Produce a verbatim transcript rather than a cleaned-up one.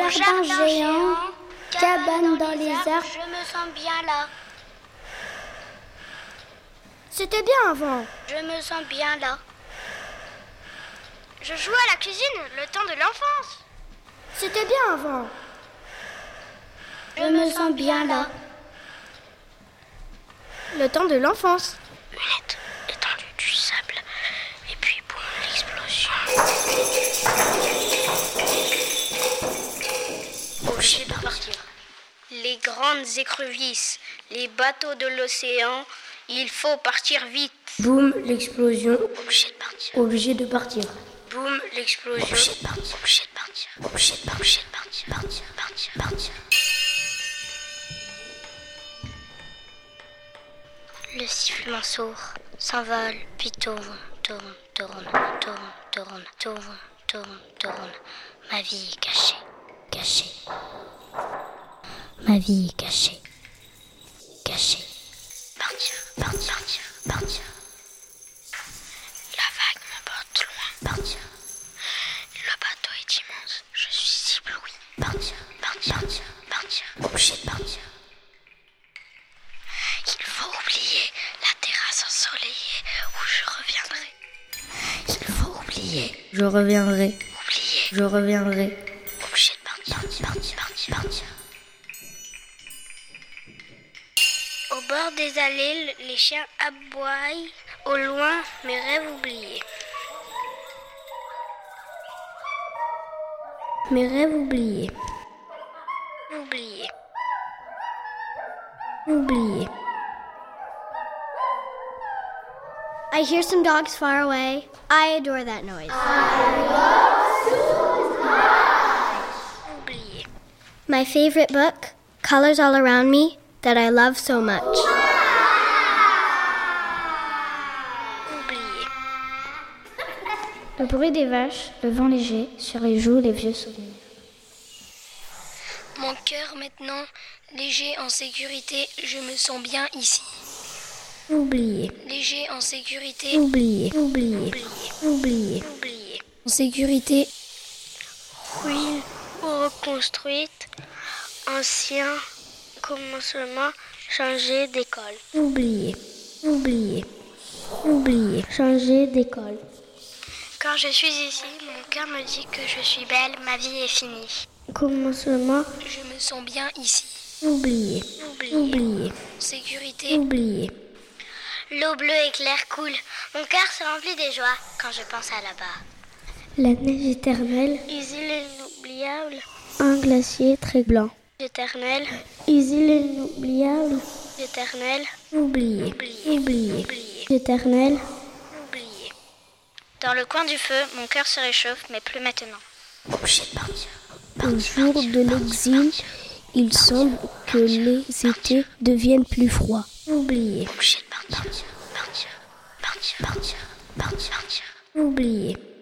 jardin géant, cabane dans les arbres. Je me sens bien là. C'était bien avant. Je me sens bien là. Je jouais à la cuisine le temps de l'enfance. C'était bien avant. Je, Je me sens bien là. Le temps de l'enfance. Lunette, étendue du sable. Et puis boum, l'explosion. Obligé de partir. Les grandes écrevisses, les bateaux de l'océan, il faut partir vite. Boum, l'explosion. Obligé de partir. Obligé de partir. Boum, l'explosion. Obligé de partir. Obligé de partir. Obligé de Obligé de partir. Partir, partir, partir. Le sifflement sourd s'envole, puis tourne, tourne, tourne, tourne, tourne, tourne, tourne, tourne. Ma vie est cachée, cachée. Ma vie est cachée, cachée. Partir, partir, partir, partir. La vague me porte loin. Partir. Le bateau est immense, je suis ébloui. Partir, partir, partir, partir. Obligé de partir. Il faut oublier la terrasse ensoleillée où je reviendrai. Il faut oublier. Je reviendrai. Oublier. Je reviendrai. Obligé de partir, partir, partir, partir, partir. Au bord des allées, les chiens aboient. Au loin, mes rêves oubliés. Mes rêves oubliés. Oubliés. Oubliés. I hear some dogs far away. I adore that noise. Oubliés. My favorite book, Colors All Around Me, that I love so much. Oubliés. Le bruit des vaches, le vent léger, sur les joues, les vieux souvenirs. Mon cœur maintenant, léger en sécurité, je me sens bien ici. Oublié. Léger en sécurité. Oublié. Oublié. Oublié. Oublié. Oublié. En sécurité. Ruine ou reconstruite. Ancien commencement. Changer d'école. Oublié. Oublié. Oublié. Changer d'école. Quand je suis ici, mon cœur me dit que je suis belle, ma vie est finie. Commencement. Je me sens bien ici. Oublié. Oublié. Oublié. Sécurité. Oublié. L'eau bleue éclaire coule. Mon cœur se remplit de joie quand je pense à là-bas. La neige éternelle. Île inoubliable. Un glacier très blanc. Éternel. Île inoubliable. Éternel. Oublié. Oublié. Oublié. Oublié. Éternel. Oublié. Dans le coin du feu, mon cœur se réchauffe, mais plus maintenant. Obligé de partir. Au jour de l'exil, il semble que les étés deviennent plus froids. Oublié. Obligé de partir. Partir. Partir. Partir. Partir. Partir. Oublié.